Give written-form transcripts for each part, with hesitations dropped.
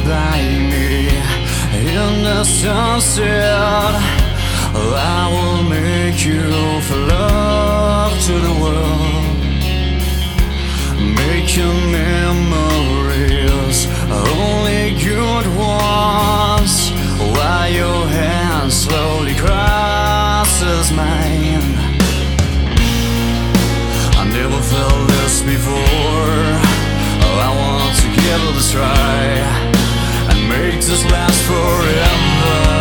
by me in the sunset. I will make you for love to the world. Making memories, only good ones, while your hand slowly crosses mine. I never felt this before. I want to give it a try and make this last forever.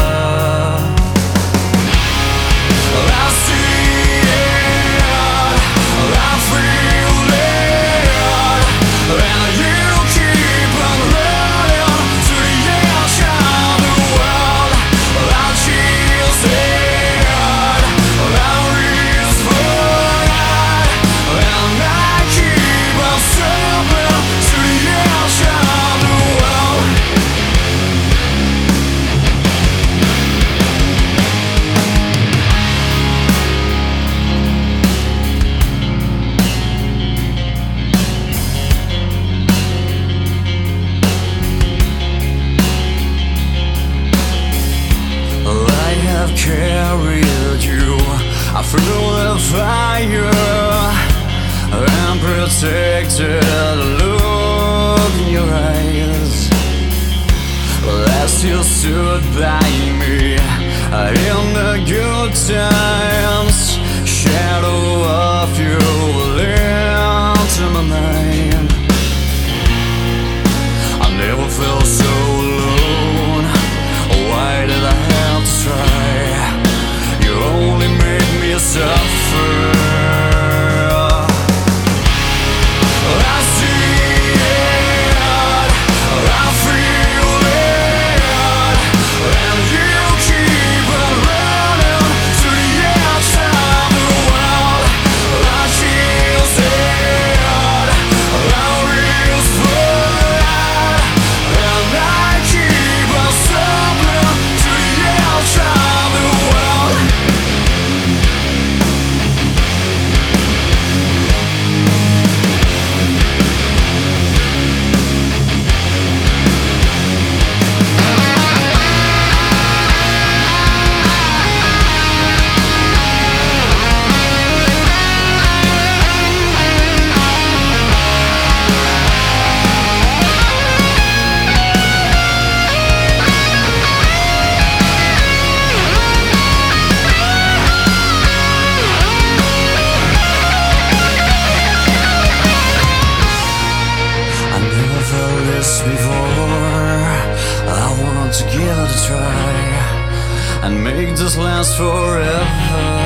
I see it, I feel it, and you keep on running to the edge of the world. I chase it, I reach for it, and I keep on stumbling to the edge of the world. I have carried you through the fire and protected the look in your eyes. Last you stood by me in the good times. Shadow of you into my mind. I never felt so alone. Why did I have to try? You only made me suffer. I see it, I feel it, and you keep on running to the edge of the world. I chase it, I reach for it, and I keep on stumbling to the edge of the world. I never felt this before. I want to give it a try and make this last forever.